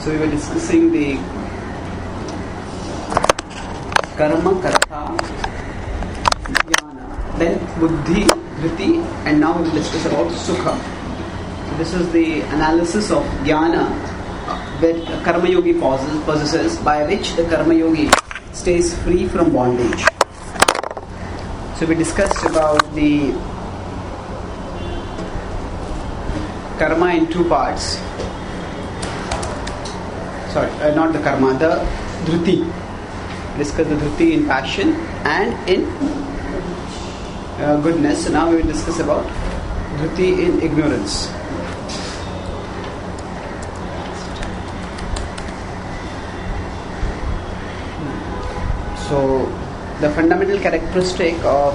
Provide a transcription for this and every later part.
So we were discussing the karma, karta, jnana, then buddhi, dhriti, and now we will discuss about sukha. This is the analysis of jnana that karma yogi possesses, by which the karma yogi stays free from bondage. So we discussed about the karma in two parts. Sorry, not the karma, the dhriti. We discussed the dhriti in passion and in goodness. So now we will discuss about dhriti in ignorance. So the fundamental characteristic of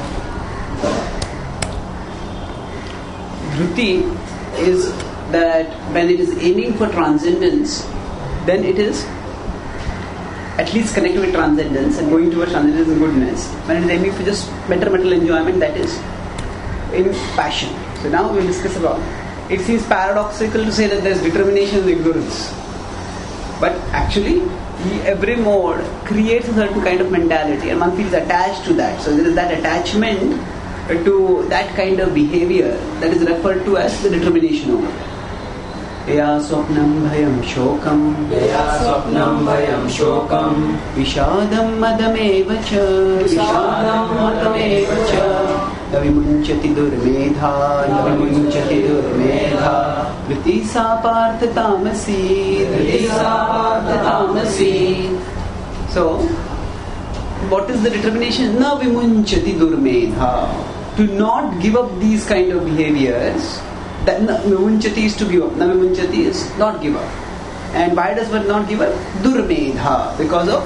dhriti is that when it is aiming for transcendence, then it is at least connected with transcendence and going towards transcendence and goodness. When it is aiming for just better mental enjoyment, that is in passion. So now we will discuss about it. Seems paradoxical to say that there is determination in ignorance, but actually every mode creates a certain kind of mentality and one feels attached to that. So there is that attachment to that kind of behavior that is referred to as the determination mode. Ya swapnam bhayam shokam, ya swapnam bhayam shokam, vishadam madamevacha, vishadam madamevacha, navimunchati durmedha, navimunchati durmedha, dhriti sa partha tamasi, dhriti sa partha tamasi. So, what is the determination? Navimunchati durmedha, to not give up these kind of behaviors. That navimunchati is to give up. Navimunchati is not give up. And why does one not give up? Durmedha, because of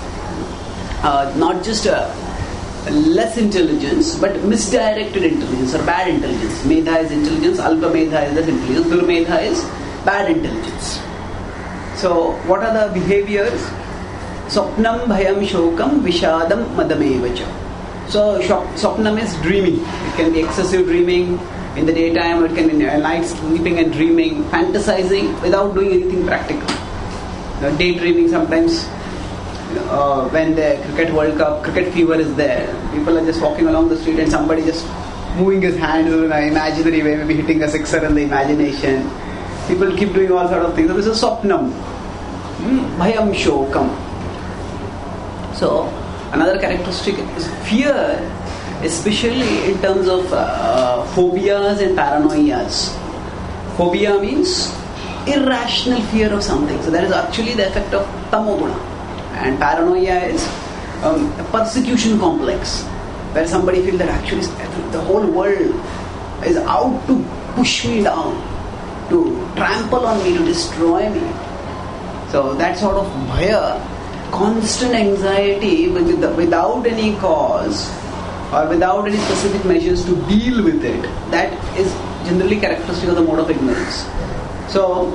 not just less intelligence, but misdirected intelligence or bad intelligence. Medha is intelligence, alpa medha is less intelligence, durmedha is bad intelligence. So, what are the behaviors? Swapnam bhayam shokam vishadam madamevacha. So, swapnam is dreaming. It can be excessive dreaming in the daytime, it can be night sleeping and dreaming, fantasizing without doing anything practical. Daydreaming sometimes. When the cricket World Cup, cricket fever is there, people are just walking along the street and somebody just moving his hands in an imaginary way, maybe hitting a sixer in the imagination. People keep doing all sort of things. So this is swapnam. Bhayam shokam. So another characteristic is fear, especially in terms of phobias and paranoias. Phobia means irrational fear of something. So that is actually the effect of tamoguna. And paranoia is a persecution complex, where somebody feels that actually the whole world is out to push me down, to trample on me, to destroy me. So that sort of bhaya, constant anxiety without any cause or without any specific measures to deal with it, that is generally characteristic of the mode of ignorance. So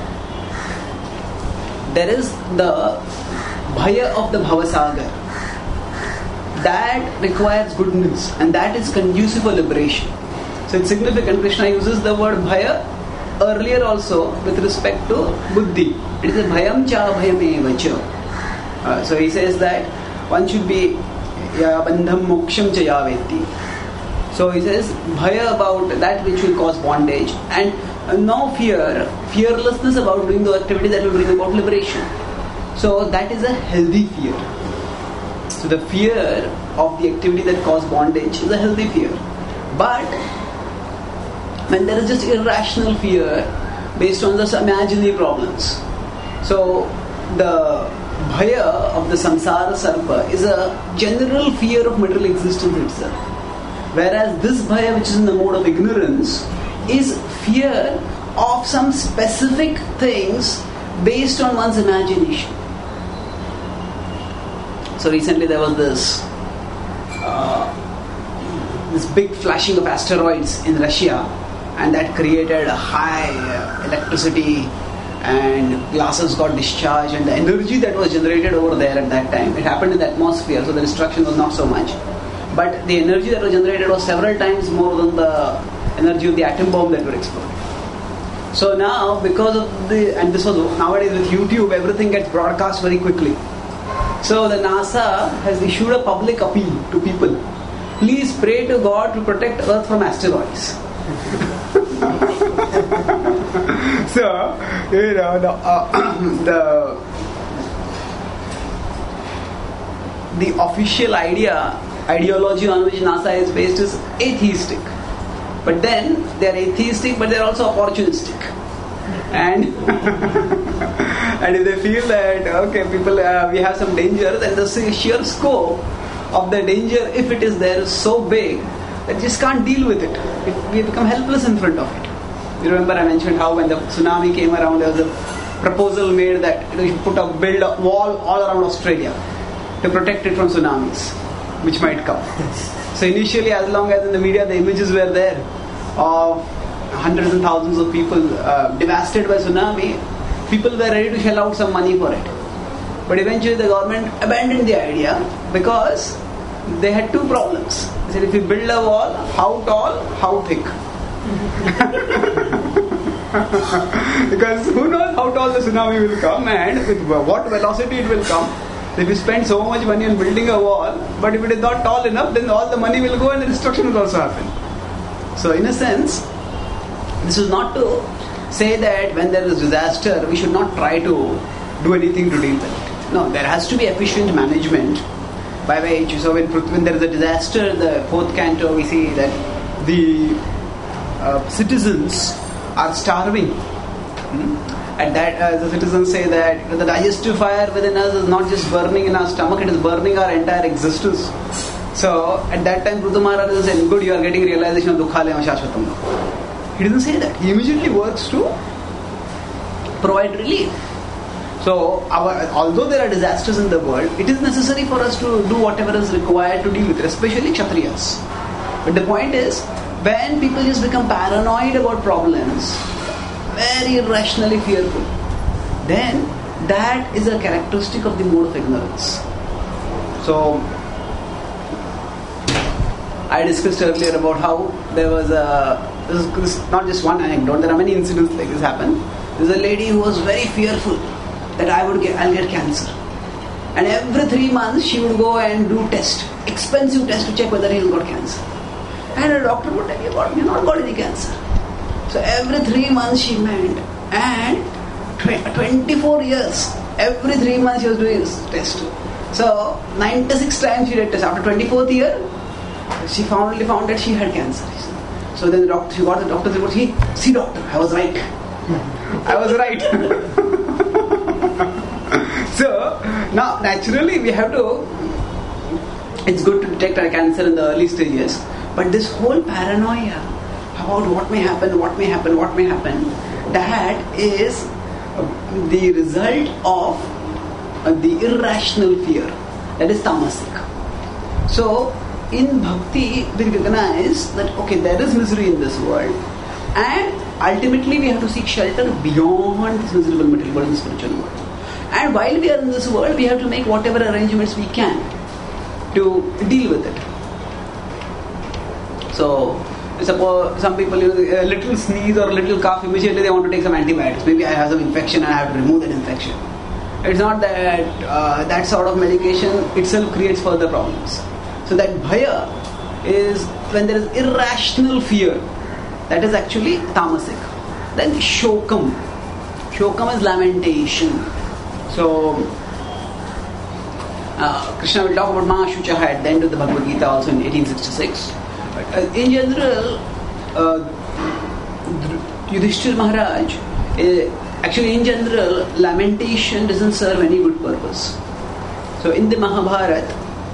there is the bhaya of the bhavasagar that requires goodness and that is conducive for liberation. So it's significant. Krishna uses the word bhaya earlier also with respect to buddhi. It is a bhayam cha bhayame vacha. So he says that one should be ya bandham moksham cha ya veti. So he says bhaya about that which will cause bondage and no fearlessness about doing the activity that will bring about liberation. So that is a healthy fear. So the fear of the activity that causes bondage is a healthy fear. But when there is just irrational fear based on just imaginary problems, so the bhaya of the samsara sarpa is a general fear of material existence itself. Whereas this bhaya, which is in the mode of ignorance, is fear of some specific things based on one's imagination. So recently there was this big flashing of asteroids in Russia, and that created a high electricity and glasses got discharged, and the energy that was generated over there at that time, it happened in the atmosphere, so the destruction was not so much. But the energy that was generated was several times more than the energy of the atom bomb that were exploded. So now, because of and this was nowadays with YouTube, everything gets broadcast very quickly. So the NASA has issued a public appeal to people. Please pray to God to protect Earth from asteroids. So, the official ideology on which NASA is based is atheistic. But then they are atheistic, but they are also opportunistic. And and if they feel that people we have some danger, then the sheer scope of the danger, if it is there, is so big that just can't deal with it. We become helpless in front of it. You remember I mentioned how when the tsunami came around, there was a proposal made that you should build a wall all around Australia to protect it from tsunamis, which might come. So initially, as long as in the media the images were there of hundreds and thousands of people devastated by tsunami, people were ready to shell out some money for it. But eventually the government abandoned the idea because they had two problems. They said, if you build a wall, how tall, how thick? Because who knows how tall the tsunami will come and with what velocity it will come. If you spend so much money on building a wall, but if it is not tall enough, then all the money will go and the destruction will also happen. So in a sense, this is not to say that when there is disaster, we should not try to do anything to deal with it. No, there has to be efficient management by which, so when there is a disaster, the fourth canto, we see that the citizens are starving. And that the citizens say that the digestive fire within us is not just burning in our stomach, it is burning our entire existence. So at that time Prithu Maharaj is saying, good, you are getting realization of Dukhalaya Shashvatam. He doesn't say that. He immediately works to provide relief. So although there are disasters in the world, it is necessary for us to do whatever is required to deal with it, especially Kshatriyas. But the point is, when people just become paranoid about problems, very irrationally fearful, then that is a characteristic of the mode of ignorance. So I discussed earlier about how there was this is not just one anecdote, there are many incidents like this happen. There's a lady who was very fearful that I'll get cancer. And every 3 months she would go and do expensive test to check whether he has got cancer. And a doctor would tell you, you've not got any cancer. So every 3 months she went, and 24 years, every 3 months she was doing this test. So 96 times she did test. After 24th year, she finally found that she had cancer. So then she got the doctor's report. See doctor, I was right. I was right. So now naturally we have to, it's good to detect our cancer in the early stages, but this whole paranoia about what may happen, that is the result of the irrational fear, that is tamasic. So in bhakti we recognize that there is misery in this world, and ultimately we have to seek shelter beyond this miserable material world, in the spiritual world. And while we are in this world, we have to make whatever arrangements we can to deal with it. So suppose some people, a little sneeze or a little cough, immediately they want to take some antibiotics. Maybe I have some infection and I have to remove that infection. It's not that that sort of medication itself creates further problems. So that bhaya is when there is irrational fear. That is actually tamasic. Then shokam. Shokam is lamentation. So Krishna will talk about Mahashuchaha at the end of the Bhagavad Gita also in 1866. In general, Yudhishthira Maharaj, actually in general, lamentation doesn't serve any good purpose. So in the Mahabharata,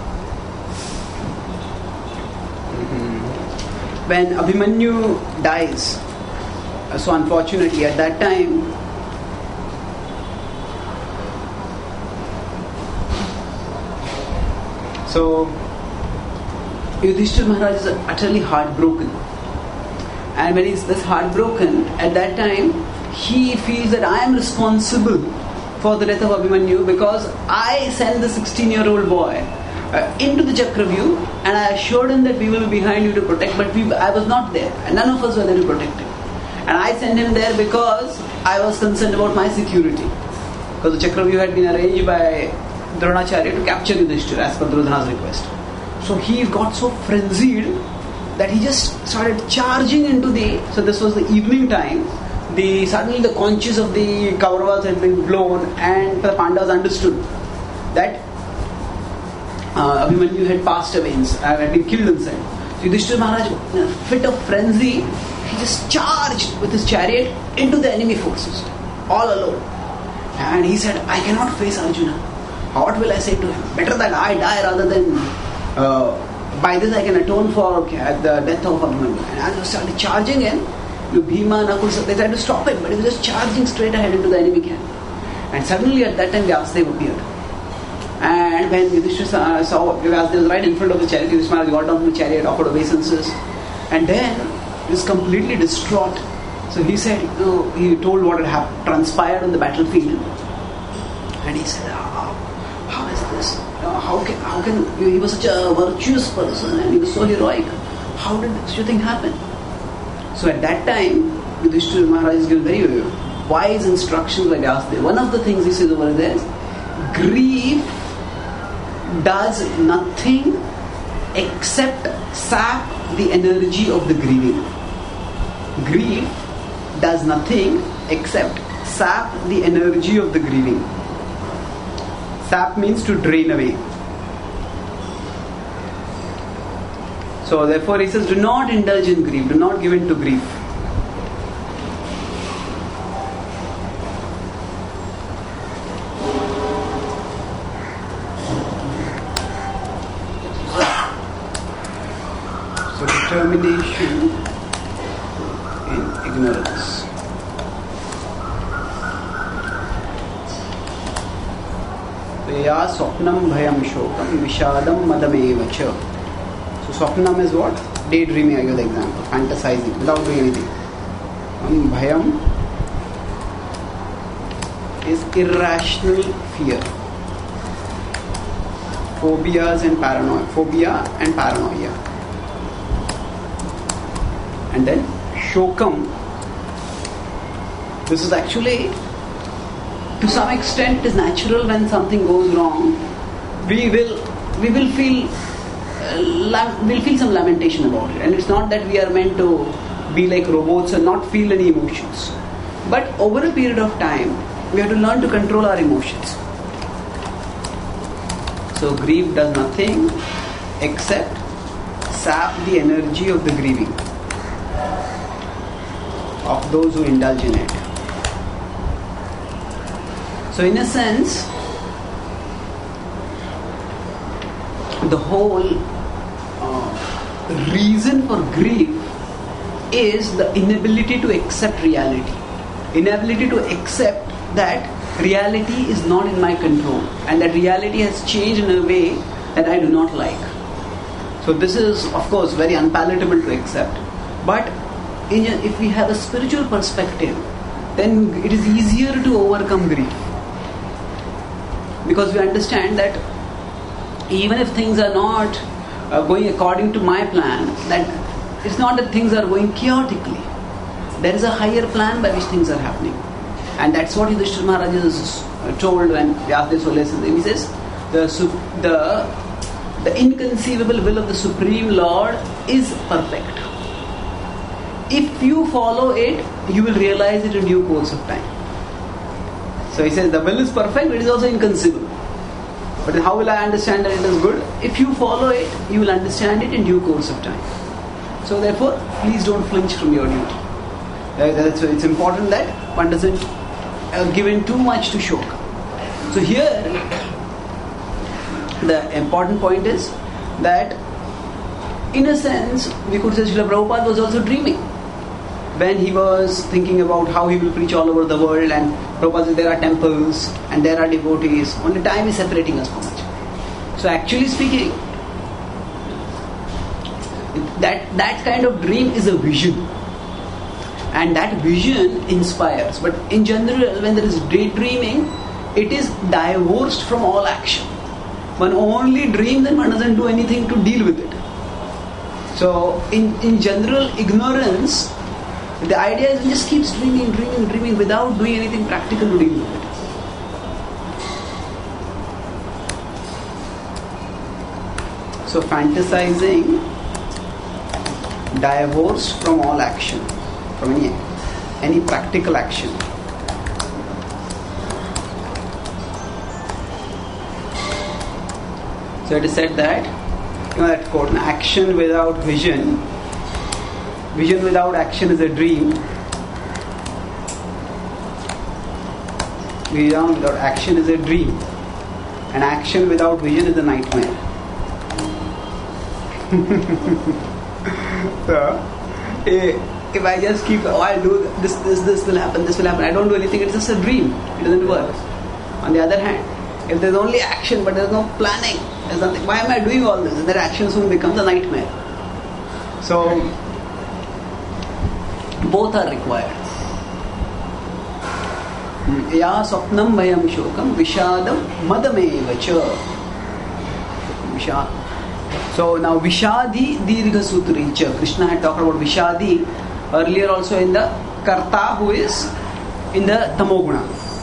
when Abhimanyu dies, so unfortunately at that time, so Yudhishthira Maharaj is utterly heartbroken. And when he's this heartbroken, at that time, he feels that I am responsible for the death of Abhimanyu because I sent the 16-year-old boy into the Chakravyuh and I assured him that we will be behind you to protect, but I was not there and none of us were there to protect him. And I sent him there because I was concerned about my security. Because the Chakravyuha had been arranged by Dronacharya to capture Yudhishthira as per Duryodhana's request. So he got so frenzied that he just started charging into the... So this was the evening time. Suddenly the conches of the Kauravas had been blown, and the Pandavas understood that Abhimanyu had passed away, had been killed inside. So Yudhishthira Maharaj, in a fit of frenzy, he just charged with his chariot into the enemy forces, all alone. And he said, I cannot face Arjuna. What will I say to him? Better that I die rather than by this I can atone for the death of Abhimanyu. And as he started charging in, Bhima and Nakul, they tried to stop him, but he was just charging straight ahead into the enemy camp. And suddenly at that time Vyasadeva appeared. And when Yudhishthira saw Vyasadeva was right in front of the chariot, Yudhishthira got down from the chariot, offered obeisances, and then he was completely distraught. So he said, he told what had transpired on the battlefield, and he said, how is this? How can he was such a virtuous person and he was so heroic. How did such a thing happen? So at that time, Yudhishthira Maharaj is given very wise instructions by Vyasadeva. One of the things he says over there is, grief does nothing except sap the energy of the grieving. Grief does nothing except sap the energy of the grieving. Sap means to drain away. So therefore he says, do not indulge in grief, do not give in to grief. So determination in ignorance. Ya swapnam bhayam shokam vishadam madamevacha. So swapnam is what? Daydreaming, I give the example. Fantasizing without doing anything. Bhayam is irrational fear. Phobias and paranoia. Phobia and paranoia. And then shokam. This is actually, to some extent, it is natural when something goes wrong. We will feel some lamentation about it, and it's not that we are meant to be like robots and not feel any emotions. But over a period of time, we have to learn to control our emotions. So grief does nothing except sap the energy of the grieving of those who indulge in it. So in a sense, the whole reason for grief is the inability to accept reality. Inability to accept that reality is not in my control and that reality has changed in a way that I do not like. So this is, of course, very unpalatable to accept. But if we have a spiritual perspective, then it is easier to overcome grief. Because we understand that even if things are not going according to my plan, that it's not that things are going chaotically. There is a higher plan by which things are happening. And that's what Yudhishthira Maharaj is told when Vyasadeva listens. He says, the inconceivable will of the Supreme Lord is perfect. If you follow it, you will realize it in due course of time. So he says the will is perfect, but it is also inconceivable. But how will I understand that it is good? If you follow it, you will understand it in due course of time. So therefore, please don't flinch from your duty. It's important that one doesn't give in too much to shoka. So here, the important point is that in a sense, we could say Srila Prabhupada was also dreaming when he was thinking about how he will preach all over the world, and Prabhupada says there are temples and there are devotees. Only time is separating us from much. So actually speaking, that kind of dream is a vision. And that vision inspires. But in general, when there is daydreaming, it is divorced from all action. One only dreams and one doesn't do anything to deal with it. So in general, ignorance The idea is he just keeps dreaming without doing anything practical to deal with it. So fantasizing divorced from all action, from any practical action. So it is said that, that quote, action without vision, vision without action is a dream, vision without action is a dream, and action without vision is a nightmare. So, if I just keep, I'll do this will happen, I don't do anything, it's just a dream, it doesn't work. On the other hand, if there's only action but there's no planning, there's nothing, why am I doing all this? And that action soon becomes a nightmare. So, both are required. Ya swapnam vayam shokam vishadam madamevacha. Vishad. So now Vishadi Dirgha Sutrincha. Krishna had talked about Vishadi earlier also in the Karta, who is in the Tamoguna.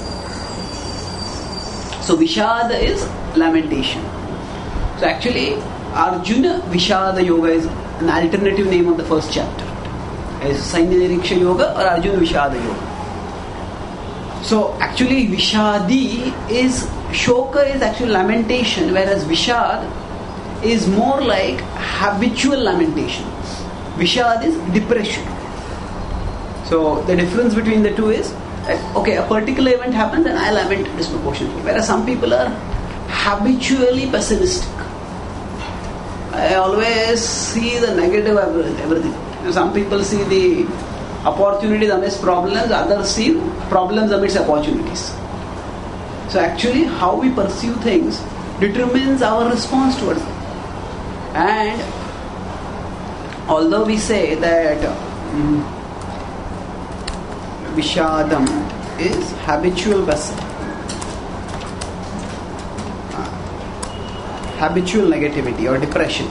So Vishada is lamentation. So actually Arjuna Vishada Yoga is an alternative name of the first chapter. Is Sainiriksha Yoga or Arjuna Vishada Yoga. So actually Vishadi is, Shoka is actually lamentation, whereas Vishad is more like habitual lamentation. Vishad is depression. So the difference between the two is that, okay, a particular event happens and I lament disproportionately, whereas some people are habitually pessimistic. I always see the negative everything. Some people see the opportunities amidst problems, others see problems amidst opportunities. So actually how we pursue things determines our response towards them. And although we say that Vishadam is habitual habitual negativity or depression.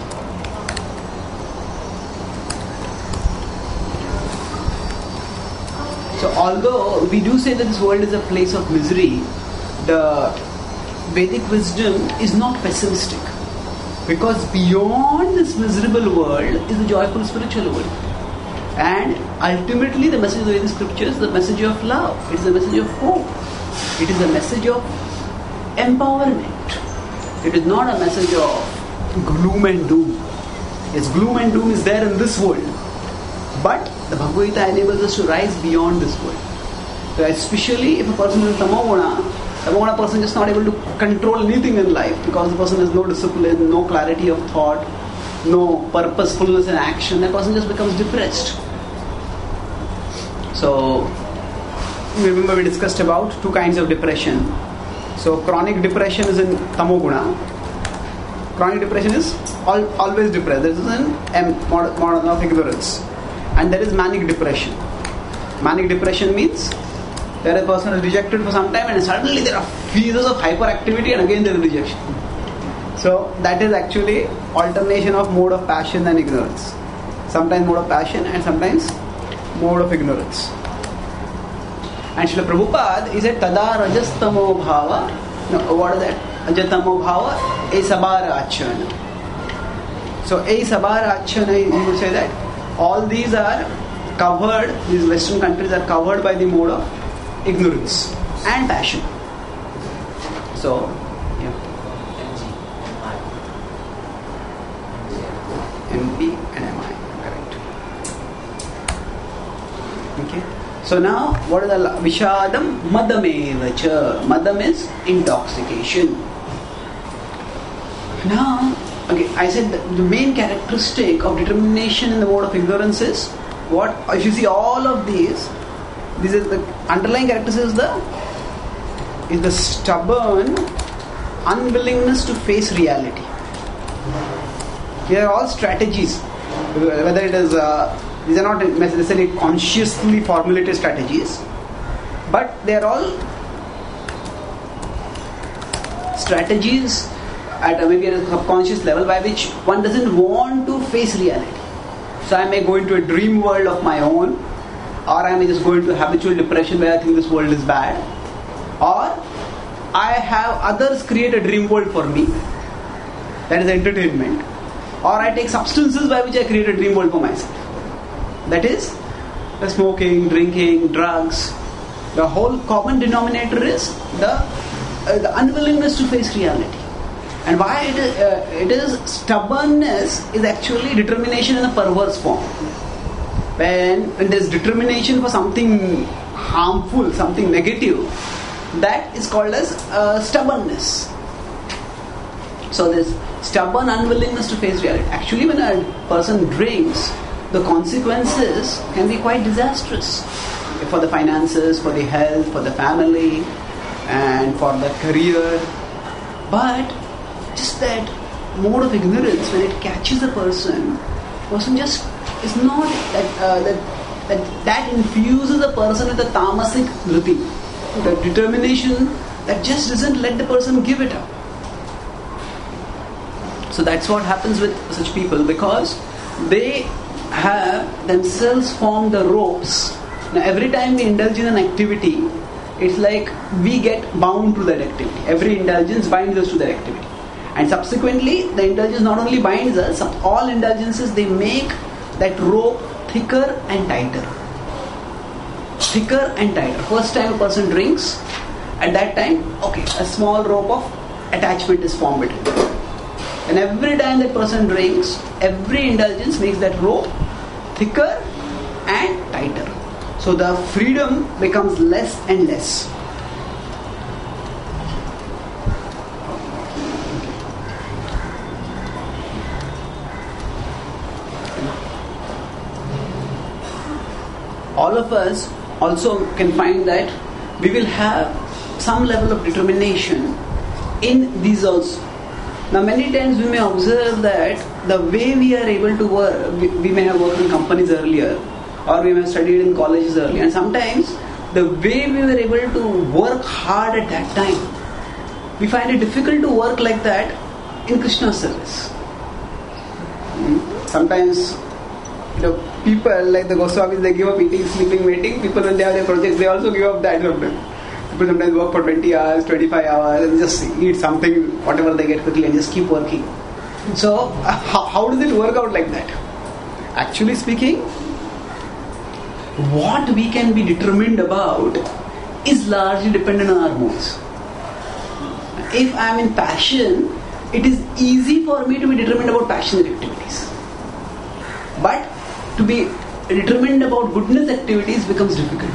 So although we do say that this world is a place of misery, the Vedic wisdom is not pessimistic. Because beyond this miserable world is the joyful spiritual world. And ultimately the message of the Vedic scriptures is the message of love. It is a message of hope. It is a message of empowerment. It is not a message of gloom and doom. Yes, gloom and doom is there in this world. But the Bhagavad Gita enables us to rise beyond this world. So especially if a person is Tamoguna, a person is not able to control anything in life because the person has no discipline, no clarity of thought, no purposefulness in action. That person just becomes depressed. So, remember we discussed about two kinds of depression. So, chronic depression is in Tamoguna. Chronic depression is always depressed. This is an modern of ignorance. And there is manic depression. Manic depression means where a person is rejected for some time and suddenly there are phases of hyperactivity and again there is rejection. So that is actually alternation of mode of passion and ignorance. Sometimes mode of passion and sometimes mode of ignorance. And Srila Prabhupada is a tada rajastamo bhava. No, what is that? Ajatamo bhava esabara achana. So esabara achana, you would say that all these are covered, these Western countries are covered by the mode of ignorance and passion. So, yeah. MP and MI, correct. Okay. So now, what is the Vishadam? Madamevacha. Madam is intoxication. Now, okay, I said that the main characteristic of determination in the mode of ignorance is what? If you see all of these is the underlying characteristic is the stubborn unwillingness to face reality. They are all strategies. Whether it is these are not necessarily consciously formulated strategies, but they are all strategies at maybe at a subconscious level by which one doesn't want to face reality. So I may go into a dream world of my own, or I may just go into habitual depression where I think this world is bad, or I have others create a dream world for me, that is entertainment, or I take substances by which I create a dream world for myself, that is the smoking, drinking, drugs. The whole common denominator is the unwillingness to face reality. And why it is stubbornness is actually determination in a perverse form. When there is determination for something harmful, something negative, that is called as stubbornness. So this stubborn unwillingness to face reality. Actually, when a person drinks, the consequences can be quite disastrous for the finances, for the health, for the family, and for the career. But just that mode of ignorance, when it catches a person just is not that infuses a person with a tamasic vritti, the determination that just doesn't let the person give it up. So that's what happens with such people, because they have themselves formed the ropes. Now every time we indulge in an activity, it's like we get bound to that activity. Every indulgence binds us to that activity. And subsequently, the indulgence not only binds us, all indulgences, they make that rope thicker and tighter. Thicker and tighter. First time a person drinks, at that time, a small rope of attachment is formed between them. And every time that person drinks, every indulgence makes that rope thicker and tighter. So the freedom becomes less and less. All of us also can find that we will have some level of determination in these also. Now many times we may observe that the way we are able to work, we may have worked in companies earlier, or we may have studied in colleges earlier, and sometimes the way we were able to work hard at that time, we find it difficult to work like that in Krishna's service. Sometimes people like the Goswamis, they give up eating, sleeping, waiting. People, when they have their projects, they also give up that sometimes. People sometimes work for 20 hours, 25 hours and just eat something, whatever they get quickly, and just keep working. So how does it work out like that? Actually speaking, what we can be determined about is largely dependent on our moods. If I am in passion, it is easy for me to be determined about passionate activities. But to be determined about goodness activities becomes difficult.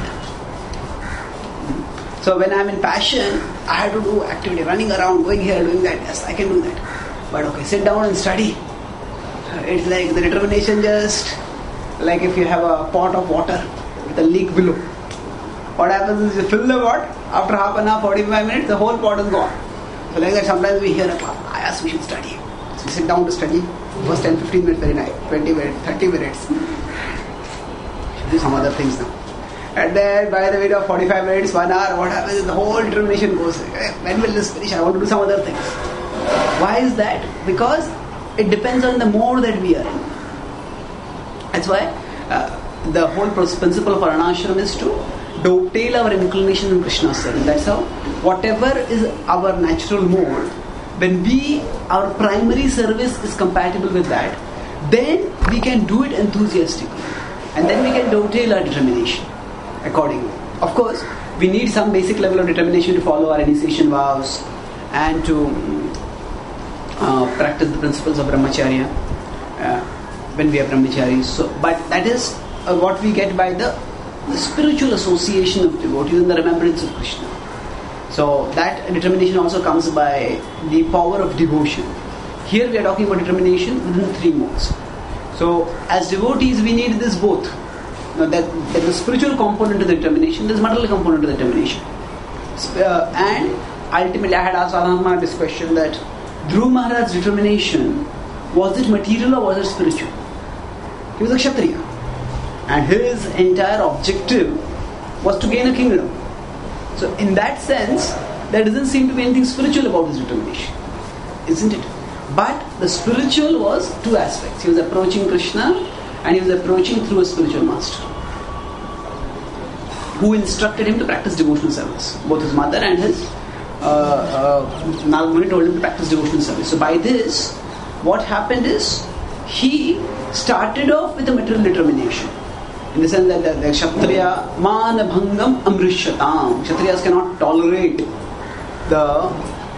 So when I am in passion, I have to do activity, running around, going here, doing that. Yes, I can do that. But sit down and study. It's like the determination, just like if you have a pot of water with a leak below. What happens is you fill the pot, after half an hour, 45 minutes, the whole pot is gone. So like that, sometimes we hear a class, yes, we should study. So we sit down to study. First 10, 15 minutes very nice, 20 minutes, 30 minutes. Should do some other things now. And then by the way of 45 minutes, 1 hour, what happens is the whole determination goes, when will this finish? I want to do some other things. Why is that? Because it depends on the mode that we are in. That's why the whole principle of Varnashram is to dovetail our inclination in Krishna's service. That's how, whatever is our natural mode, when our primary service is compatible with that, then we can do it enthusiastically. And then we can dovetail our determination accordingly. Of course, we need some basic level of determination to follow our initiation vows and to practice the principles of brahmacharya when we are brahmacharis. So, but that is what we get by the spiritual association of devotees and the remembrance of Krishna. So that determination also comes by the power of devotion. Here we are talking about determination within 3 modes. So as devotees we need this both. Now that the spiritual component of the determination, there is material component of the determination. And ultimately I had asked Radharama this question that Dhruv Maharaj's determination, was it material or was it spiritual? He was a Kshatriya. And his entire objective was to gain a kingdom. So in that sense, there doesn't seem to be anything spiritual about his determination, isn't it? But the spiritual was 2 aspects. He was approaching Krishna and he was approaching through a spiritual master. who instructed him to practice devotional service. Both his mother and his Narad Muni told him to practice devotional service. So by this, what happened is, he started off with a material determination. In the sense that the Kshatriya mana bhangam amrishatam. Kshatriyas cannot tolerate the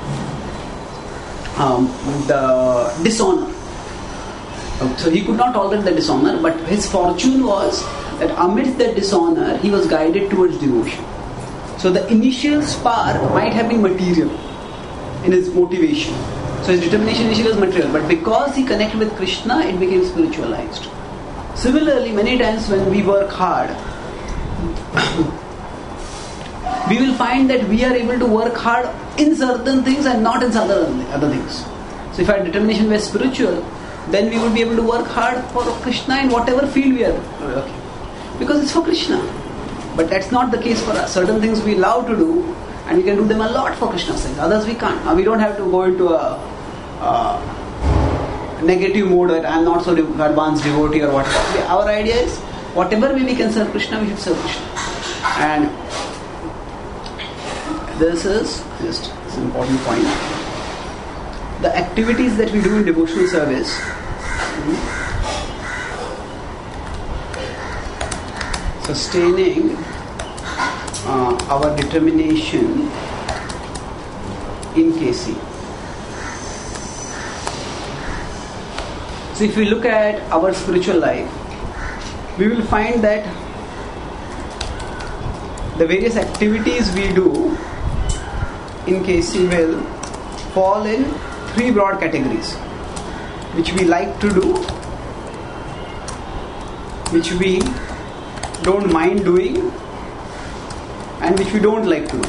dishonor. So he could not tolerate the dishonor, but his fortune was that amidst the dishonor, he was guided towards devotion. So the initial spark might have been material in his motivation. So his determination initially was material, but because he connected with Krishna, it became spiritualized. Similarly, many times when we work hard, we will find that we are able to work hard in certain things and not in other things. So if our determination were spiritual, then we would be able to work hard for Krishna in whatever field we are working. Because it's for Krishna. But that's not the case for us. Certain things we love to do, and we can do them a lot for Krishna's sake. Others we can't. We don't have to go into a negative mode that I am not so advanced devotee or whatever. Our idea is, whatever way we can serve Krishna, we should serve Krishna. And this is just an important point. The activities that we do in devotional service, sustaining our determination in KC. So if we look at our spiritual life, we will find that the various activities we do in KC will fall in three broad categories, which we like to do, which we don't mind doing, and which we don't like to do.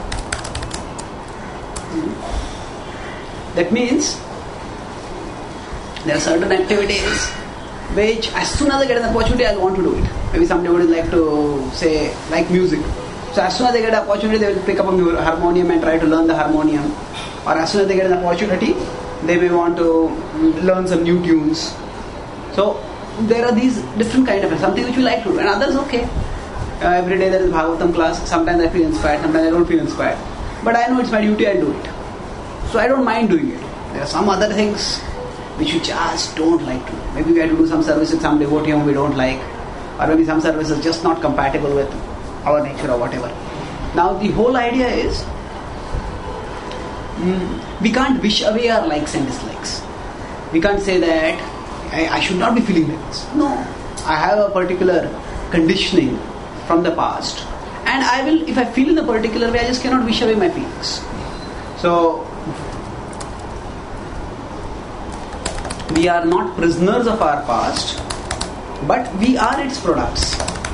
That means there are certain activities which as soon as I get an opportunity, I want to do it. Maybe somebody would like to say, like music. So as soon as they get an opportunity, they will pick up a harmonium and try to learn the harmonium. Or as soon as they get an opportunity, they may want to learn some new tunes. So there are these different kind of something which we like to do, and others okay. Every day there is Bhagavatam class. Sometimes I feel inspired, sometimes I don't feel inspired. But I know it's my duty, I'll do it. So I don't mind doing it. There are some other things which we just don't like to do. Maybe we have to do some service with some devotee whom we don't like, or maybe some service is just not compatible with our nature or whatever. Now the whole idea is, we can't wish away our likes and dislikes. We can't say that I should not be feeling like this. No, I have a particular conditioning from the past, and I will, if I feel in a particular way, I just cannot wish away my feelings. So we are not prisoners of our past, but we are its products.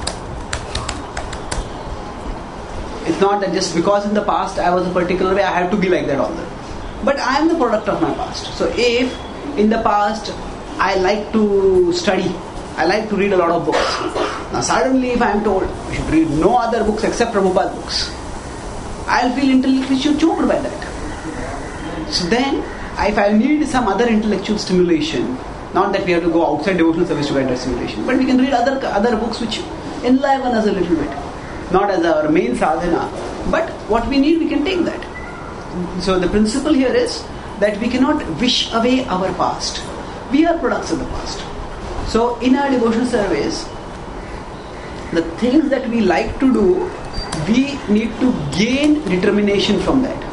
It's not that just because in the past I was a particular way, I have to be like that all the time. But I am the product of my past. So if in the past I like to study, I like to read a lot of books. Now suddenly if I am told you should read no other books except Prabhupada books, I'll feel intellectually choked by that. So then, if I need some other intellectual stimulation, not that we have to go outside devotional service to get that stimulation, but we can read other books which enliven us a little bit. Not as our main sadhana, but what we need, we can take that. So the principle here is that we cannot wish away our past. We are products of the past. So in our devotional service, the things that we like to do, we need to gain determination from that.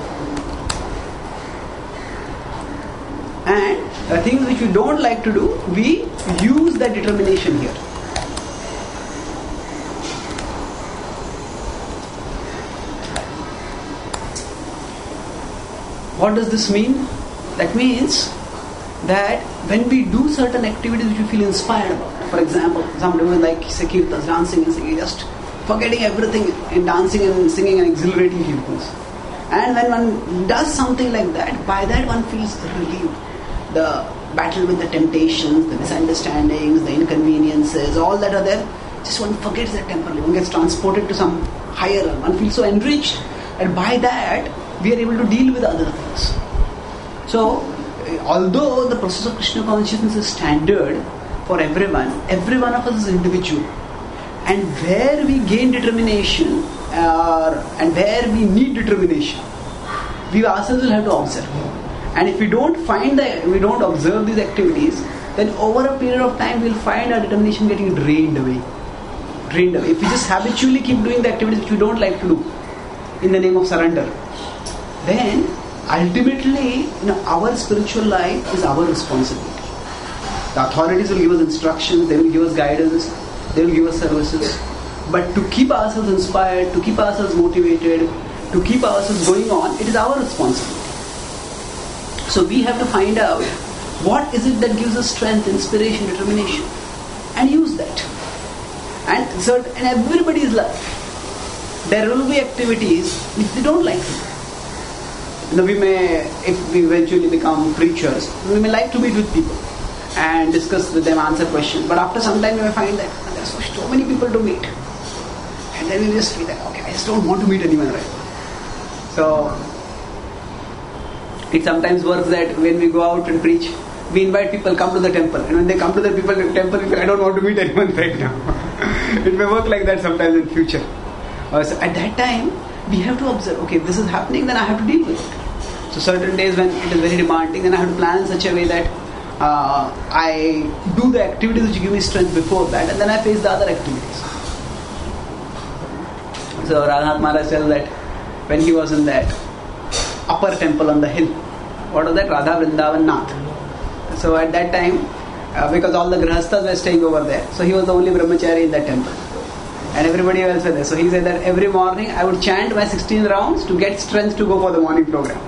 And the things which we don't like to do, we use that determination here. What does this mean? That means that when we do certain activities which we feel inspired about, for example, somebody who like kirtans, dancing and singing, just forgetting everything in dancing and singing and exhilarating kirtans. And when one does something like that, by that one feels relieved. The battle with the temptations, the misunderstandings, the inconveniences, all that are there, just one forgets that temporarily. One gets transported to some higher realm. One feels so enriched, and by that we are able to deal with other things. So, although the process of Krishna consciousness is standard for everyone, every one of us is individual. And where we gain determination and where we need determination, we ourselves will have to observe. And if we don't observe these activities, then over a period of time we'll find our determination getting drained away. If we just habitually keep doing the activities which we don't like to do in the name of surrender, then ultimately, our spiritual life is our responsibility. The authorities will give us instructions, they will give us guidance, they will give us services. But to keep ourselves inspired, to keep ourselves motivated, to keep ourselves going on, it is our responsibility. So we have to find out what is it that gives us strength, inspiration, determination, and use that. And in everybody's life, there will be activities which they don't like to do. If we eventually become preachers, we may like to meet with people and discuss with them, answer questions. But after some time, we may find that there are so many people to meet. And then we just feel that, okay, I just don't want to meet anyone right now. So, it sometimes works that when we go out and preach, we invite people, come to the temple. And when they come to the temple, we say, I don't want to meet anyone right now. It may work like that sometimes in future. So at that time, we have to observe, okay, if this is happening, then I have to deal with it. So certain days when it is very demanding, then I have to plan in such a way that I do the activities which give me strength before that, and then I face the other activities. So Radhanath Maharaj tells that when he was in that upper temple on the hill, what was that? Radha Vrindavan Nath. So at that time, because all the grihasthas were staying over there, so he was the only brahmachari in that temple. And everybody else was there. So he said that every morning I would chant my 16 rounds to get strength to go for the morning program.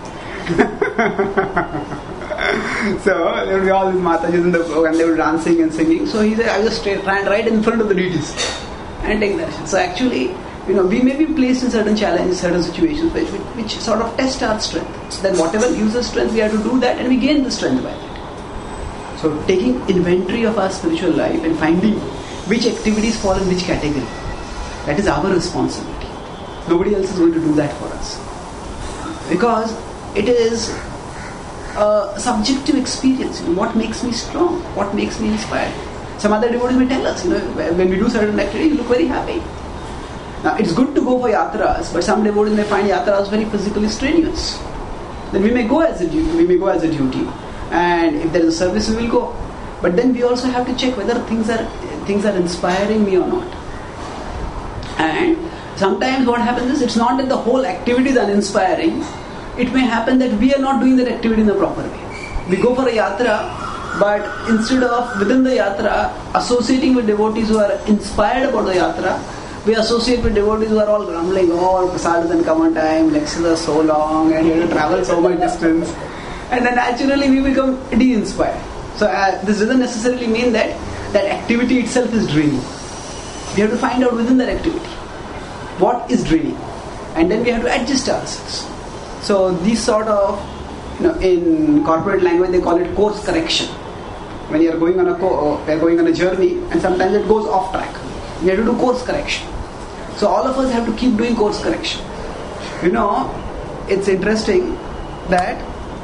So there would be all these Matajis in the program, they were dancing and singing. So he said, I just stand right in front of the deities and take darshan. So actually, we may be placed in certain challenges, certain situations which sort of test our strength. So then whatever gives us strength, we have to do that and we gain the strength by that. So taking inventory of our spiritual life and finding which activities fall in which category, that is our responsibility. Nobody else is going to do that for us. Because it is a subjective experience. What makes me strong? What makes me inspired? Some other devotees may tell us, when we do certain activities, you look very happy. Now, it's good to go for yatras, but some devotees may find yatras very physically strenuous. Then we may go as a duty. And if there is a service, we will go. But then we also have to check whether things are inspiring me or not. And sometimes what happens is, it's not that the whole activity is uninspiring. It may happen that we are not doing that activity in the proper way. We go for a yatra, but instead of within the yatra associating with devotees who are inspired about the yatra, we associate with devotees who are all grumbling, prasad doesn't come on time, lectures are so long, and you have to travel so much distance. And then naturally we become de-inspired. So this doesn't necessarily mean that activity itself is draining. We have to find out within that activity what is draining, and then we have to adjust ourselves. So these sort of, in corporate language they call it course correction. When you are going on a journey, and sometimes it goes off track, we have to do course correction. So all of us have to keep doing course correction. It's interesting that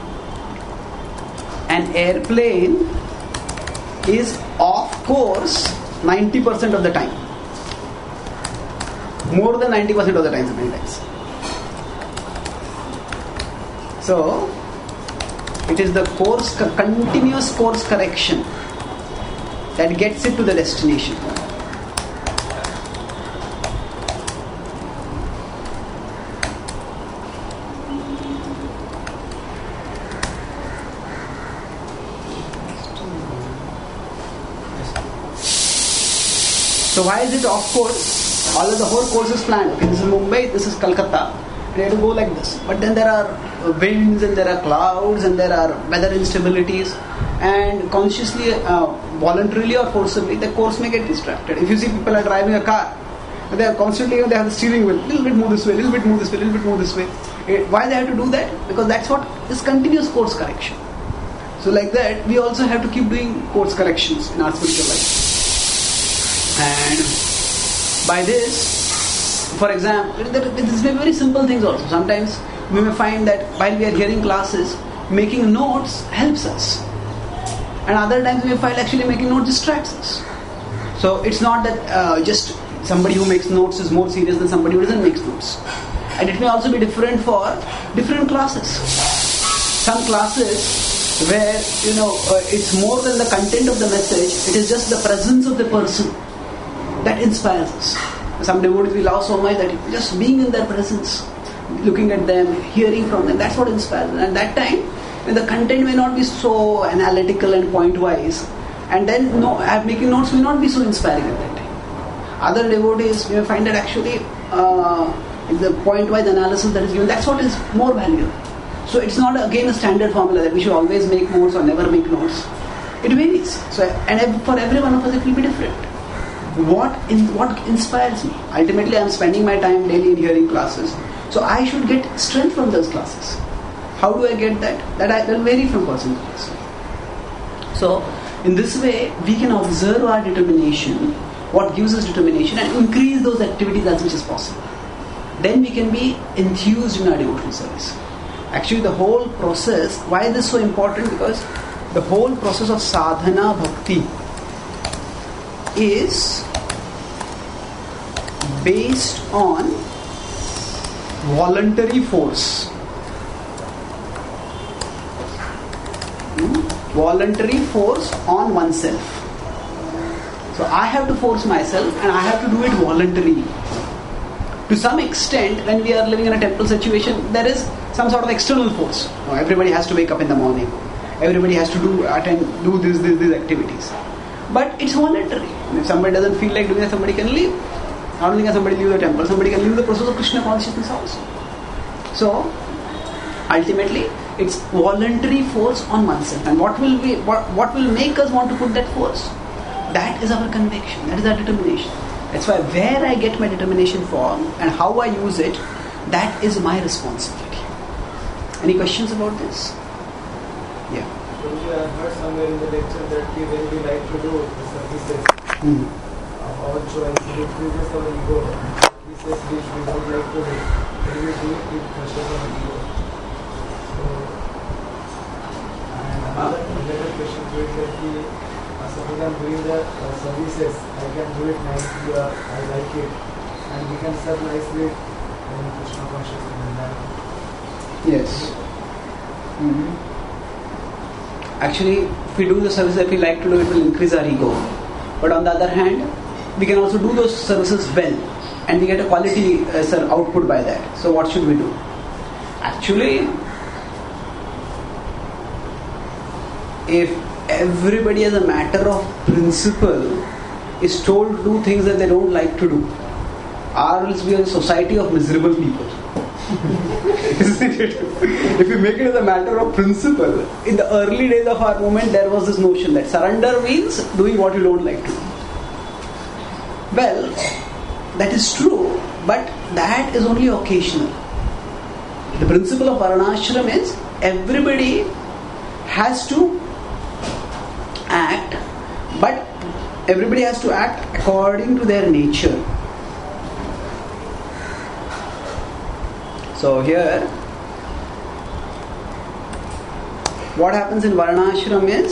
an airplane is off course 90% of the time. More than 90% of the time sometimes. So, it is the continuous course correction that gets it to the destination. So why is it off course? Although the whole course is planned. Okay, this is Mumbai, this is Calcutta. And you have to go like this. But then there are winds and there are clouds and there are weather instabilities. And consciously, voluntarily or forcibly, the course may get distracted. If you see people are driving a car, they are constantly, they have the steering wheel, little bit move this way, little bit move this way, little bit move this way. Why they have to do that? Because that's what is continuous course correction. So like that, we also have to keep doing course corrections in our spiritual life. And by this, for example, this may be very simple things also. Sometimes we may find that while we are hearing classes, making notes helps us. And other times we may find actually making notes distracts us. So it's not that just somebody who makes notes is more serious than somebody who doesn't make notes. And it may also be different for different classes. Some classes where, it's more than the content of the message, it is just the presence of the person that inspires us. Some devotees we love so much that just being in their presence, looking at them, hearing from them, that's what inspires us. And that time, when the content may not be so analytical and point-wise, and then making notes may not be so inspiring at that time. Other devotees, you may find that actually the point-wise analysis that is given, that's what is more valuable. So it's not again a standard formula that we should always make notes or never make notes. It varies. So, and for every one of us it will be different. What inspires me? Ultimately I am spending my time daily in hearing classes. So I should get strength from those classes. How do I get that? That will vary from person to person. So in this way we can observe our determination, what gives us determination, and increase those activities as much as possible. Then we can be enthused in our devotional service. Actually the whole process, why this is so important? Because the whole process of sadhana bhakti is based on voluntary force. Voluntary force on oneself. So I have to force myself and I have to do it voluntarily. To some extent, when we are living in a temple situation, there is some sort of external force. Everybody has to wake up in the morning. Everybody has to do these activities. But it's voluntary. If somebody doesn't feel like doing it, somebody can leave. Not only can somebody leave the temple, somebody can leave the process of Krishna consciousness also. So, ultimately, it's voluntary force on oneself. And what will make us want to put that force? That is our conviction. That is our determination. That's why where I get my determination from and how I use it, that is my responsibility. Any questions about this? Yeah. I heard somewhere in the lecture that when we like to do the services of our choice, it increases our ego. He says which we don't like to do. When we do it, it crushes our ego. So, and another related question to it that suppose I am doing the services, I can do it nicely or I like it, and we can serve nicely in Krishna consciousness. Yes. Actually, if we do the service that we like to do, it will increase our ego. But on the other hand, we can also do those services well, and we get a quality output by that. So what should we do? Actually, if everybody as a matter of principle is told to do things that they don't like to do, or else we are a society of miserable people. Isn't it? If you make it as a matter of principle, in the early days of our movement there was this notion that surrender means doing what you don't like to do. Well, that is true, but that is only occasional. The principle of Varnashram is everybody has to act, but everybody has to act according to their nature. So here, what happens in Varnashram is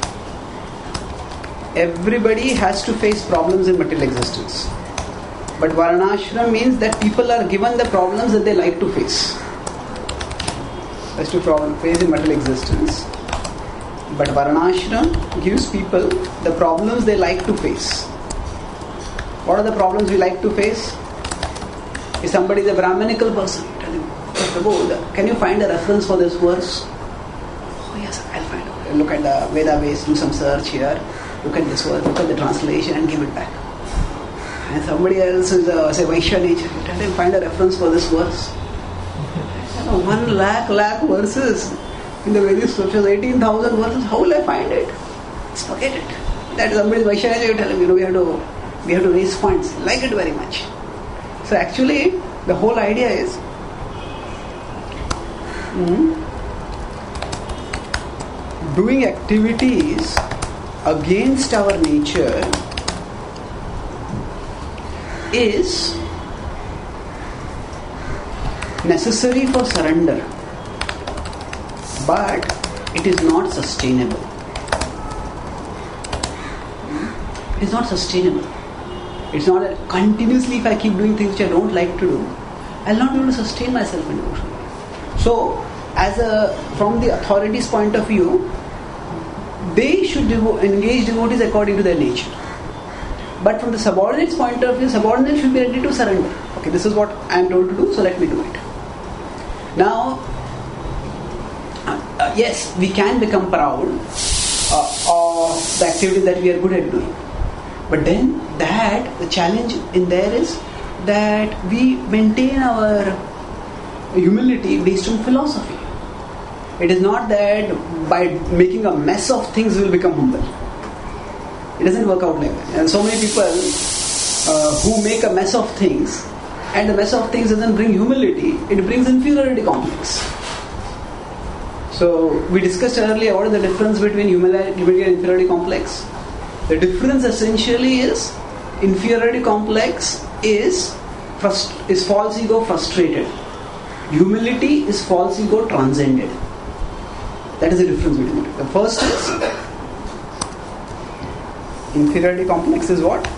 everybody has to face problems in material existence. But Varnashram means that people are given the problems that they like to face. Has to face in material existence. But Varnashram gives people the problems they like to face. What are the problems we like to face? If somebody is a Brahmanical person, tell him, Prabhu, can you find a reference for this verse? Oh yes, I'll find it. Look at the Veda base, do some search here, look at this verse, look at the translation and give it back. And somebody else is say Vaishya nature, tell him, find a reference for this verse. 1 lakh verses in the Vedic scriptures, 18,000 verses, how will I find it? Just forget it. That somebody is Vaishya nature, you tell him, we have to raise funds. Like it very much. So actually, the whole idea is doing activities against our nature is necessary for surrender, but it is not sustainable. It is not sustainable. It's not that continuously if I keep doing things which I don't like to do, I'll not be able to sustain myself in devotional life. So, from the authorities' point of view, they should engage devotees according to their nature. But from the subordinate's point of view, subordinate should be ready to surrender. Okay, this is what I am told to do, so let me do it. Now, yes, we can become proud of the activity that we are good at doing. But then the challenge in there is that we maintain our humility based on philosophy. It is not that by making a mess of things we will become humble. It doesn't work out like that. And so many people who make a mess of things, and the mess of things doesn't bring humility, it brings inferiority complex. So we discussed earlier what is the difference between humility and inferiority complex. The difference essentially is inferiority complex is false ego frustrated. Humility is false ego transcended. That is the difference between it. The first is inferiority complex is what?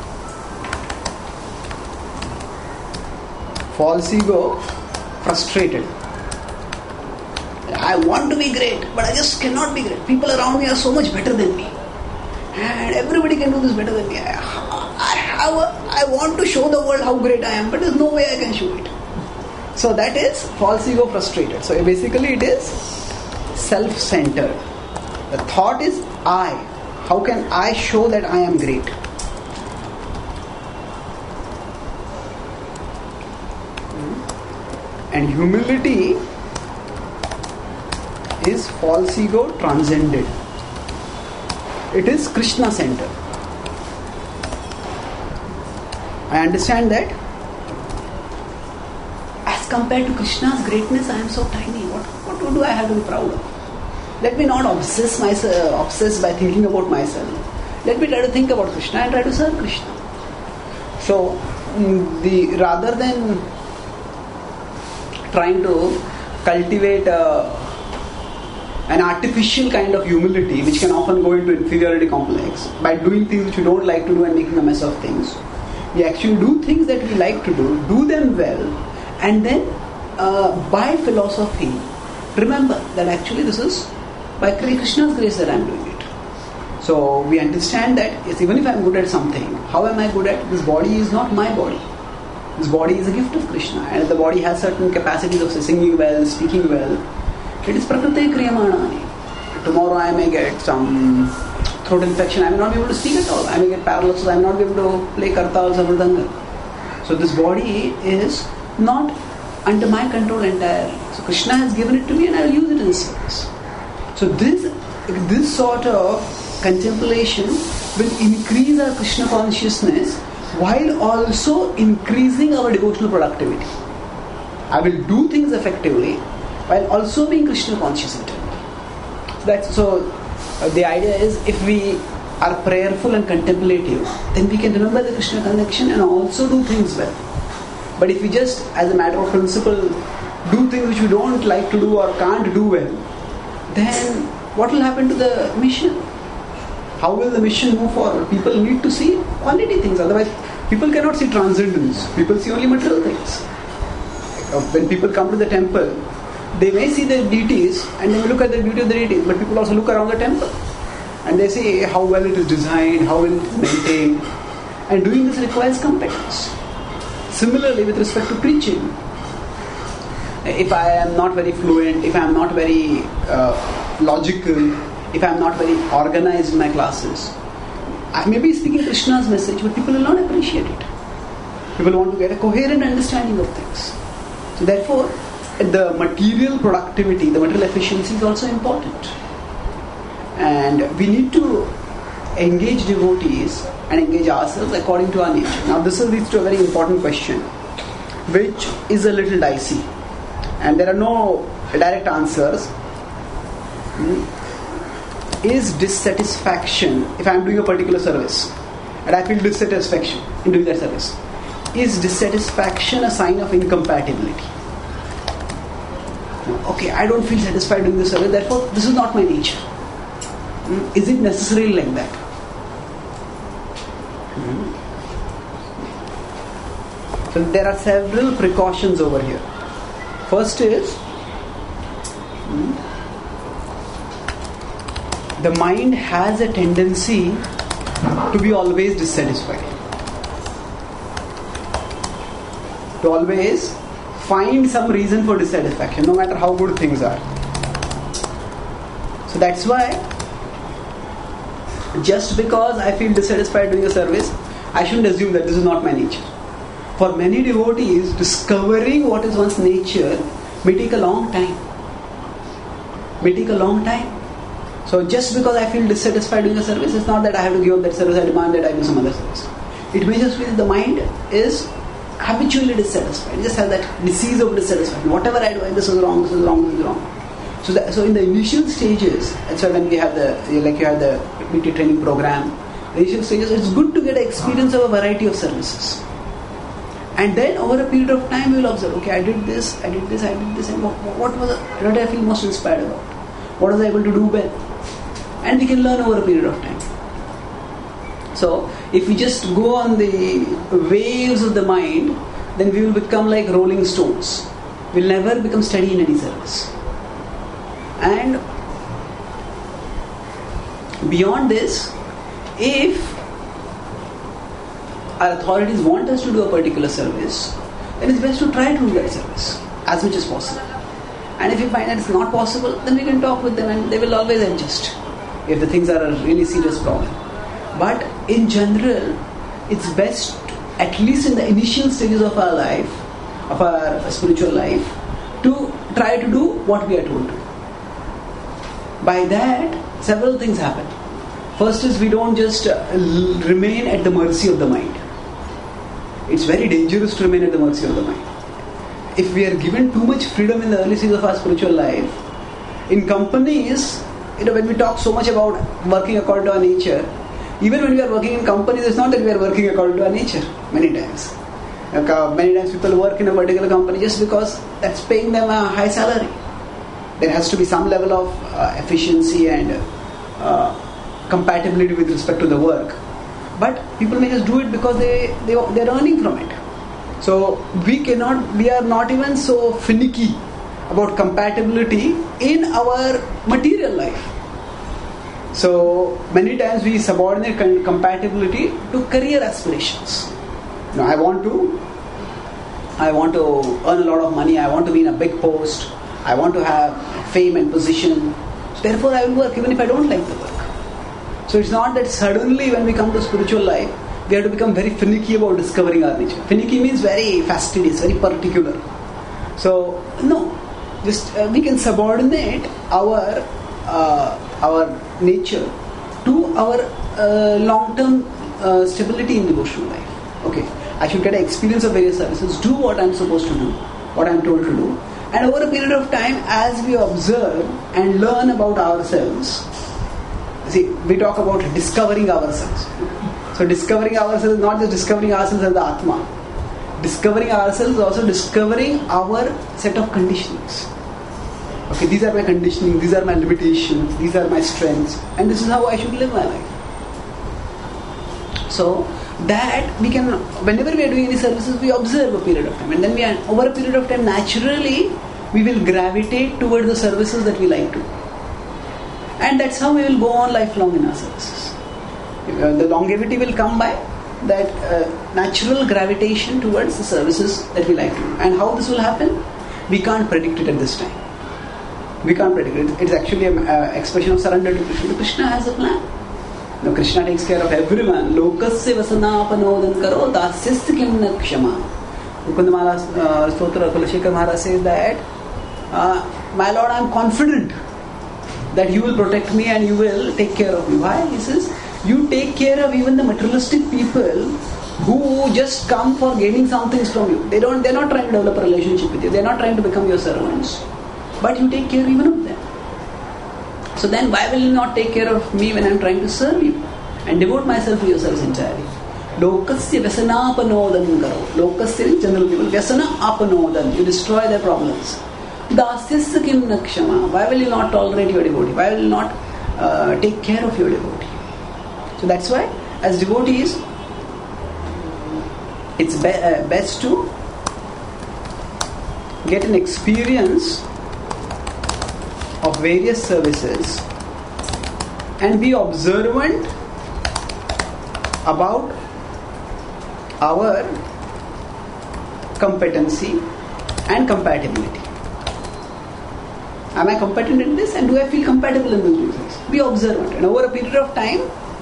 False ego frustrated. I want to be great, but I just cannot be great. People around me are so much better than me. And everybody can do this better than me. I want to show the world how great I am, but there's no way I can show it. So that is false ego frustrated. So basically it is self-centered. The thought is I. How can I show that I am great? And humility is false ego transcended. It is Krishna centered. I understand that as compared to Krishna's greatness, I am so tiny. What do I have to be proud of? Let me not obsess by thinking about myself. Let me try to think about Krishna and try to serve Krishna. So, rather than trying to cultivate an artificial kind of humility, which can often go into inferiority complex, by doing things which you don't like to do and making a mess of things, we actually do things that we like to do them well, and then by philosophy, remember that actually this is by Krishna's grace that I am doing it. So we understand that yes, even if I am good at something, how am I good at? This body is not my body. This body is a gift of Krishna, and the body has certain capacities of singing well, speaking well. It is prakriti kriyamanani. Tomorrow I may get some throat infection, I may not be able to speak at all. I may get paralysis, I may not be able to play kartals or mridanga. So this body is not under my control entirely. So Krishna has given it to me and I will use it in service. So this sort of contemplation will increase our Krishna consciousness while also increasing our devotional productivity. I will do things effectively while also being Krishna conscious internally. So the idea is if we are prayerful and contemplative, then we can remember the Krishna connection and also do things well. But if we just, as a matter of principle, do things which we don't like to do or can't do well, then what will happen to the mission? How will the mission move forward? People need to see quality things, otherwise people cannot see transcendence. People see only material things. When people come to the temple, they may see the deities and they may look at the beauty of the deities, but people also look around the temple and they see how well it is designed, how well it is maintained, and doing this requires competence. Similarly, with respect to preaching, if I am not very fluent, if I am not very logical, if I am not very organized in my classes, I may be speaking Krishna's message, but people will not appreciate it. People want to get a coherent understanding of things. So therefore, the material productivity, the material efficiency is also important. And we need to engage devotees and engage ourselves according to our nature. Now this leads to a very important question, which is a little dicey. And there are no direct answers. Is dissatisfaction, if I am doing a particular service and I feel dissatisfaction in doing that service, is dissatisfaction a sign of incompatibility? Okay, I don't feel satisfied doing this service, therefore this is not my nature. Is it necessarily like that? So there are several precautions over here. First is the mind has a tendency to be always dissatisfied, to always find some reason for dissatisfaction, no matter how good things are. So that's why, just because I feel dissatisfied doing a service, I shouldn't assume that this is not my nature. For many devotees, discovering what is one's nature may take a long time. So just because I feel dissatisfied doing a service, it's not that I have to give up that service, I demand that I do some other service. It may just be that the mind is habitually dissatisfied. It just has that disease of dissatisfaction. Whatever I do, this is wrong, this is wrong, this is wrong. So in the initial stages, that's why when we have you have the BT training program, the initial stages, it's good to get an experience of a variety of services. And then over a period of time, you will observe, okay, I did this, and what did I feel most inspired about? What was I able to do well? And we can learn over a period of time. So if we just go on the waves of the mind, then we will become like rolling stones. We'll never become steady in any service. And beyond this, if our authorities want us to do a particular service, then it's best to try to do that service as much as possible. And if you find that it's not possible, then we can talk with them and they will always adjust if the things are a really serious problem. But in general, it's best, at least in the initial stages of our life, of our spiritual life, to try to do what we are told to. By that, several things happen. First is we don't just remain at the mercy of the mind. It's very dangerous to remain at the mercy of the mind. If we are given too much freedom in the early stages of our spiritual life, in companies, when we talk so much about working according to our nature, even when we are working in companies, it's not that we are working according to our nature many times. Many times people work in a particular company just because that's paying them a high salary. There has to be some level of efficiency and compatibility with respect to the work. But people may just do it because they're earning from it. So we are not even so finicky about compatibility in our material life. So many times we subordinate compatibility to career aspirations. I want to earn a lot of money, I want to be in a big post, I want to have fame and position, so therefore I will work even if I don't like the work. So it's not that suddenly when we come to spiritual life, we have to become very finicky about discovering our nature. Finicky means very fastidious, very particular. So no, just we can subordinate our nature to our long-term stability in devotional life. Okay, I should get an experience of various services, do what I'm supposed to do, what I'm told to do, and over a period of time, as we observe and learn about ourselves, see, we talk about discovering ourselves. So discovering ourselves is not just discovering ourselves as the Atma. Discovering ourselves is also discovering our set of conditionings. Okay, these are my conditioning, these are my limitations, these are my strengths, and this is how I should live my life. So that we can, whenever we are doing any services, we observe a period of time, and then over a period of time, naturally, we will gravitate towards the services that we like to. And that's how we will go on lifelong in our services. The longevity will come by that natural gravitation towards the services that we like to do. And how this will happen, we can't predict it at this time. We can't predict it. It's actually an expression of surrender to Krishna. Krishna has a plan. Now Krishna takes care of everyone. Lokasya vasanapanodam karo dasyasya kim na kshama. Mukundamala Stotra Kulashekar Maharaj says that my Lord, I am confident that you will protect me and you will take care of me. Why? He says, you take care of even the materialistic people who just come for gaining some things from you. They're not trying to develop a relationship with you. They're not trying to become your servants. But you take care even of them. So then why will you not take care of me when I'm trying to serve you and devote myself to your service entirely? Lokasya vyasana apanodam karo. Lokasya in general people. Vyasana apanodam. You destroy their problems. Dasyasya kim na kshama. Why will you not tolerate your devotee? Why will you not take care of your devotee? So that's why, as devotees, it's best to get an experience of various services and be observant about our competency and compatibility. Am I competent in this, and do I feel compatible in these things? Be observant, and over a period of time,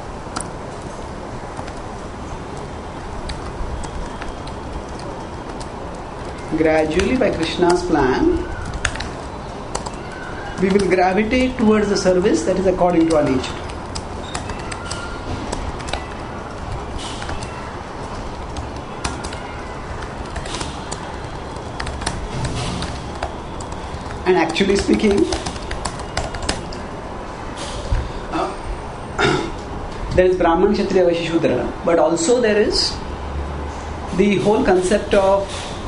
gradually by Krishna's plan, we will gravitate towards the service that is according to our nature. And actually speaking, there is Brahman, Kshatriya, Vaishya, Shudra, but also there is the whole concept of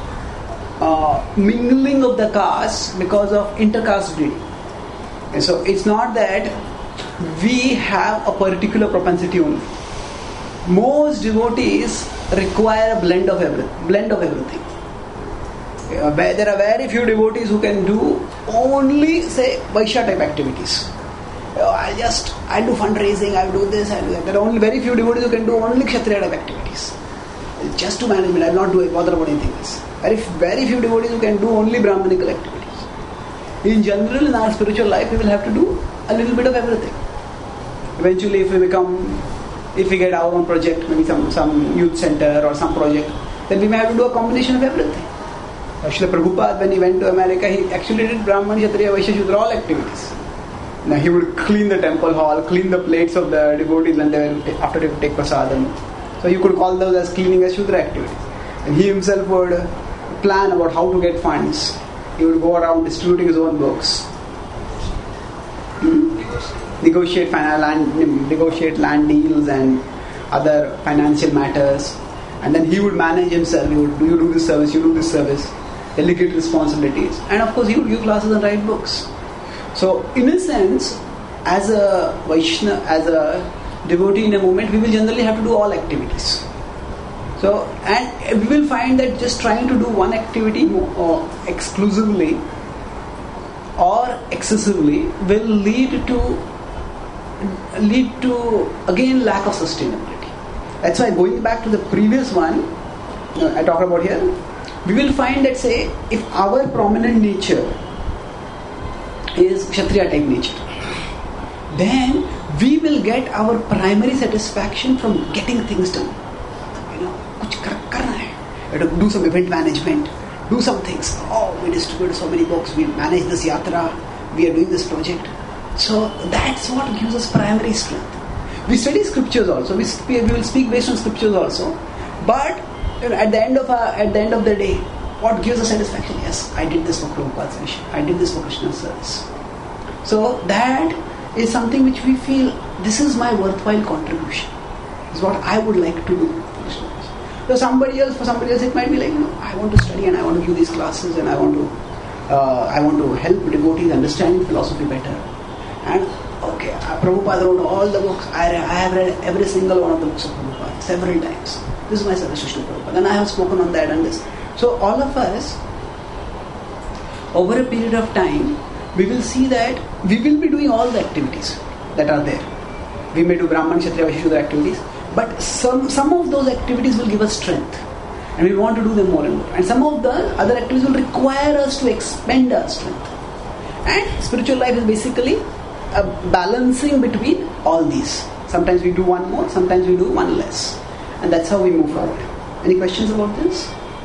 mingling of the castes because of intercaste breeding. And so it's not that we have a particular propensity only. Most devotees require a blend of everything. There are very few devotees who can do only, say, Vaishya type activities. I do fundraising, I do this, I do that. There are only very few devotees who can do only Kshatriya type activities. Just to management, I will not bother about anything else. Very few devotees who can do only Brahmanical activities. In general, in our spiritual life, we will have to do a little bit of everything. Eventually, if we get our own project, maybe some youth center or some project, then we may have to do a combination of everything. Srila Prabhupada, when he went to America, he actually did Brahman, Kshatriya, Vaishya, Shudra, all activities. Now he would clean the temple hall, clean the plates of the devotees after they would take prasadam. So you could call those as cleaning as Shudra activities. And he himself would plan about how to get funds. He would go around distributing his own books. Negotiate land deals and other financial matters. And then he would manage himself. He would, you do this service, you do this service. Delegate responsibilities. And of course he would give classes and write books. So in a sense, as a Vaishnava, as a devotee in a movement, we will generally have to do all activities. So, and we will find that just trying to do one activity exclusively or excessively will lead to again lack of sustainability. That's why going back to the previous one I talked about here, we will find that, say, if our prominent nature is Kshatriya type nature, then we will get our primary satisfaction from getting things done. Kuch karna hai. We have to do some event management, do some things. We distribute so many books, we manage this yatra, we are doing this project. So that's what gives us primary strength. We study scriptures also. We will speak based on scriptures also. But at the end of the day, what gives us satisfaction? Yes, I did this for Prabhupada's mission. I did this for Krishna's service. So that is something which we feel, this is my worthwhile contribution. This is what I would like to do. So for somebody else it might be like, I want to study and I want to give these classes and I want to help devotees understand philosophy better. And Prabhupada wrote all the books. I have read every single one of the books of Prabhupada several times. This is my service to Prabhupada. And I have spoken on that and this. So all of us, over a period of time, we will see that we will be doing all the activities that are there. We may do Brahman, Kshatriya, Vaishya, Shudra activities, but some of those activities will give us strength. And we want to do them more and more. And some of the other activities will require us to expend our strength. And spiritual life is basically a balancing between all these. Sometimes we do one more, sometimes we do one less. And that's how we move forward. Any questions about this?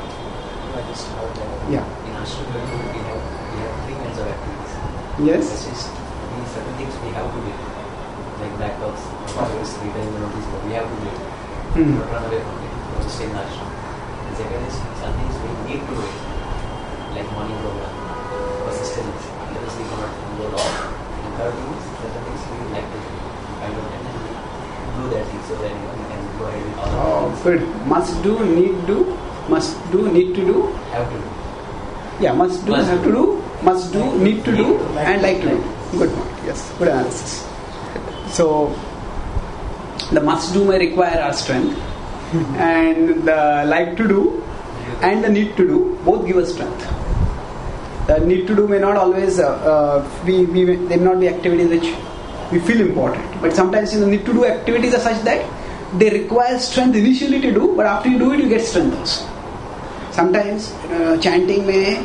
Yeah. In Ashram, we have three kinds of activities. Yes. Certain things we have to do. Like backups, reading notice, we have to do it. We don't run away from it. We have to stay in Ashram. The second is some things we need to do it. Like morning program, persistence. Others we cannot do at all. And third thing is certain things we would like to do. I don't and then we do that thing so that we can go ahead with all of things. Good. Must do, need do, must do, need to do. Have to do. Yeah, must do, have to do, must do, need to do, and like to do. Good point. Yes, good analysis. So, the must do may require our strength. and the like to do and the need to do both give us strength. The need to do may not always they may not be activities which we feel important, but sometimes the need to do activities are such that they require strength initially to do, but after you do it you get strength also. Sometimes chanting may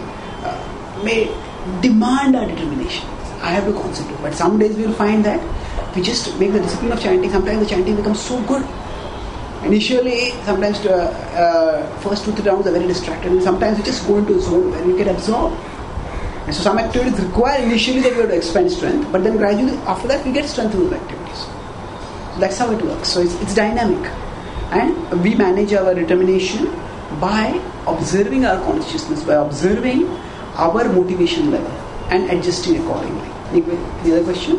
demand our determination. I have to concentrate, but some days we will find that we just make the discipline of chanting. Sometimes the chanting becomes so good. Initially, sometimes first 2-3 rounds are very distracted, and sometimes you just go into a zone where you get absorbed. And so some activities require initially that you have to expend strength, but then gradually after that we get strength in those activities. So that's how it works. So it's dynamic, and we manage our determination by observing our consciousness, by observing our motivation level and adjusting accordingly. Any other question?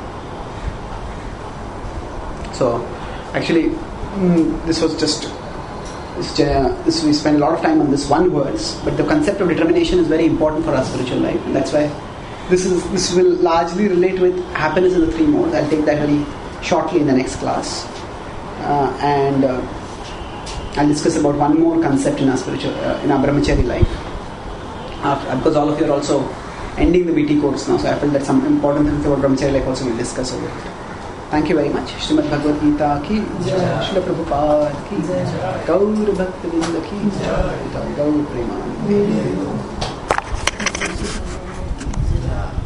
So actually this was just this we spend a lot of time on this one verse, but the concept of determination is very important for our spiritual life, and that's why this will largely relate with happiness in the 3 modes. I'll take that very shortly in the next class, and I'll discuss about one more concept in our spiritual in our brahmachari life, because all of you are also ending the BT course now, so I felt that some important things about brahmachari life also we'll discuss over it. Thank you very much. Srimad Bhagavad Gita ki jai, Srila Prabhupada ki jai, Gaur Bhakta Vrinda ki jai, Gaur Premanande.